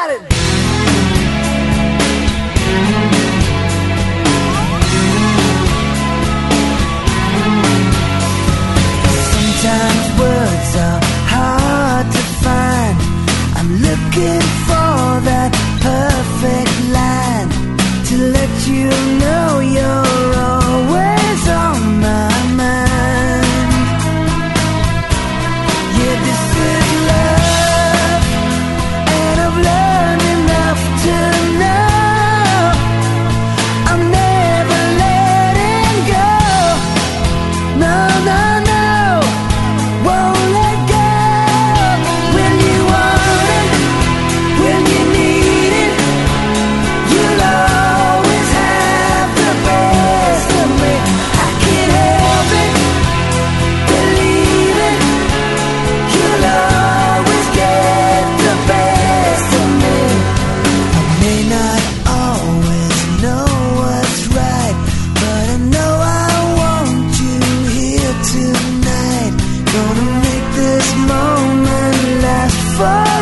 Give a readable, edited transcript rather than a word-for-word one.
Sometimes words are hard to find. I'm looking for that perfect line to let you know you're always on my mind. Yeah, this is love, and I've learned enough to know I'm never letting go. No, no, no, won't let go. When you want it, when you need it, you'll always have the best of me. I can't help it, believe it, you'll always get the best of me. I may not always know what's right, but I know I want you here tonight. Gonna make this moment last forever.